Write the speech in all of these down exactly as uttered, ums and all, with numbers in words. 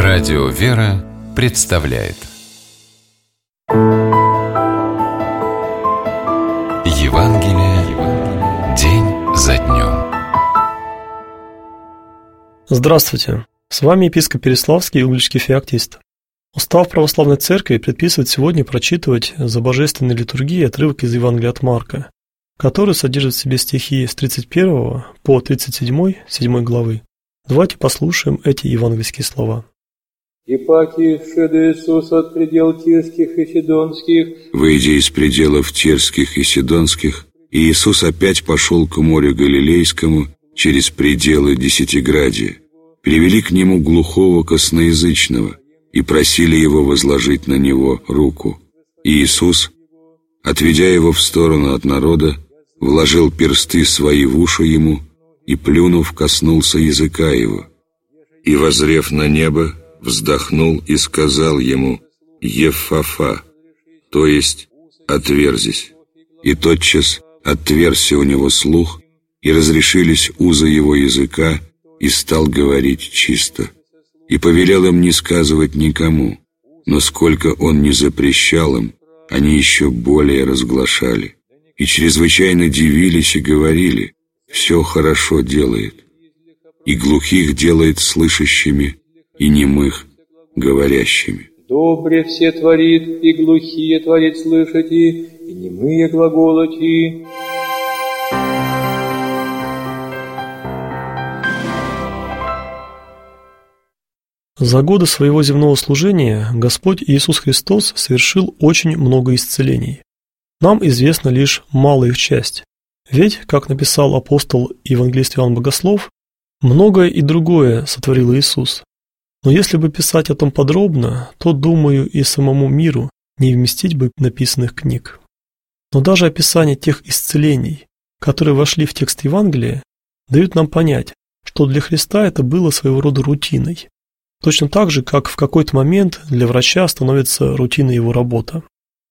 Радио «Вера» представляет Евангелие день за днем. Здравствуйте! С вами епископ Переславский и угличский феоктист. Устав Православной Церкви предписывает сегодня прочитывать за божественной литургией отрывок из Евангелия от Марка, который содержит в себе стихи с тридцать первого по тридцать седьмой, седьмой главы. Давайте послушаем эти евангельские слова. «И паки шеда Иисус от предел Тирских и Сидонских». Выйдя из пределов Тирских и Сидонских, Иисус опять пошел к морю Галилейскому через пределы Десятиградия. Привели к нему глухого косноязычного и просили его возложить на него руку. И Иисус, отведя его в сторону от народа, вложил персты свои в уши ему и, плюнув, коснулся языка его. И, воззрев на небо, вздохнул и сказал ему: «Еффафа», то есть «отверзись». И тотчас отверзся у него слух, и разрешились узы его языка, и стал говорить чисто. И повелел им не сказывать никому, но сколько он не запрещал им, они еще более разглашали. И чрезвычайно дивились и говорили: «Все хорошо делает, и глухих делает слышащими, и немых говорящими». «Добре все творит, и глухие творит слышать, и, и немые глаголать, и...» За годы своего земного служения Господь Иисус Христос совершил очень много исцелений. Нам известна лишь малая их часть. Ведь, как написал апостол и евангелист Иоанн Богослов, многое и другое сотворил Иисус. Но если бы писать о том подробно, то, думаю, и самому миру не вместить бы написанных книг. Но даже описание тех исцелений, которые вошли в текст Евангелия, дают нам понять, что для Христа это было своего рода рутиной. Точно так же, как в какой-то момент для врача становится рутиной его работа.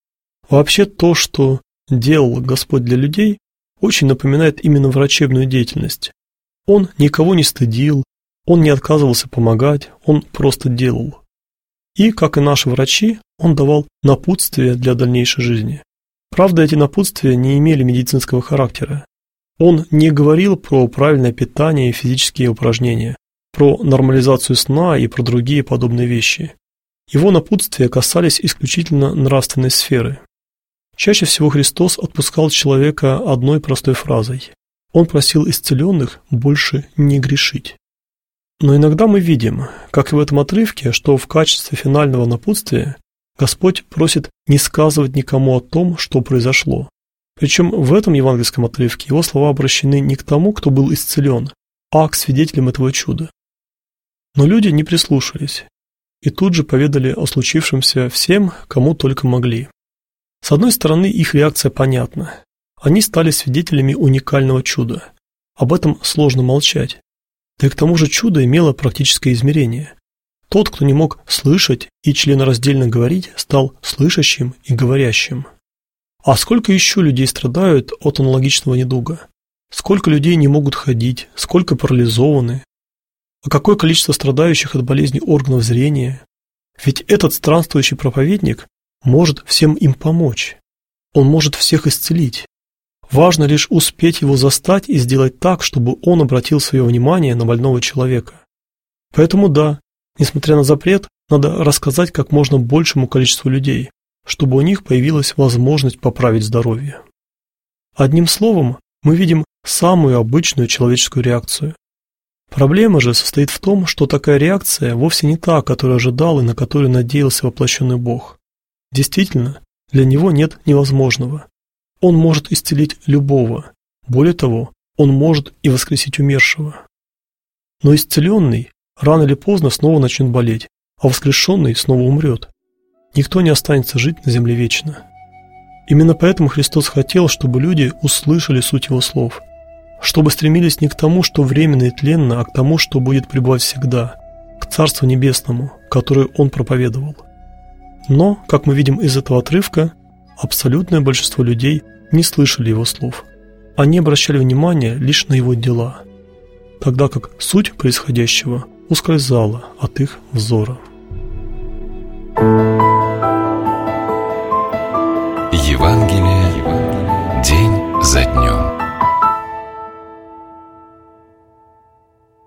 Вообще то, что делал Господь для людей, очень напоминает именно врачебную деятельность. Он никого не стыдил, он не отказывался помогать, он просто делал. И, как и наши врачи, он давал напутствия для дальнейшей жизни. Правда, эти напутствия не имели медицинского характера. Он не говорил про правильное питание и физические упражнения, про нормализацию сна и про другие подобные вещи. Его напутствия касались исключительно нравственной сферы. Чаще всего Христос отпускал человека одной простой фразой. Он просил исцеленных больше не грешить. Но иногда мы видим, как и в этом отрывке, что в качестве финального напутствия Господь просит не сказывать никому о том, что произошло. Причем в этом евангельском отрывке его слова обращены не к тому, кто был исцелен, а к свидетелям этого чуда. Но люди не прислушались и тут же поведали о случившемся всем, кому только могли. С одной стороны, их реакция понятна. Они стали свидетелями уникального чуда. Об этом сложно молчать. Да и к тому же чудо имело практическое измерение. Тот, кто не мог слышать и членораздельно говорить, стал слышащим и говорящим. А сколько еще людей страдают от аналогичного недуга? Сколько людей не могут ходить, сколько парализованы? А какое количество страдающих от болезни органов зрения? Ведь этот странствующий проповедник может всем им помочь. Он может всех исцелить. Важно лишь успеть его застать и сделать так, чтобы он обратил свое внимание на больного человека. Поэтому да, несмотря на запрет, надо рассказать как можно большему количеству людей, чтобы у них появилась возможность поправить здоровье. Одним словом, мы видим самую обычную человеческую реакцию. Проблема же состоит в том, что такая реакция вовсе не та, которую ожидал и на которую надеялся воплощенный Бог. Действительно, для него нет невозможного. Он может исцелить любого. Более того, он может и воскресить умершего. Но исцеленный рано или поздно снова начнет болеть, а воскрешенный снова умрет. Никто не останется жить на земле вечно. Именно поэтому Христос хотел, чтобы люди услышали суть Его слов, чтобы стремились не к тому, что временно и тленно, а к тому, что будет пребывать всегда, к Царству Небесному, которое Он проповедовал. Но, как мы видим из этого отрывка, абсолютное большинство людей не слышали Его слов. Они обращали внимание лишь на Его дела, тогда как суть происходящего ускользала от их взора. Евангелие день за днем.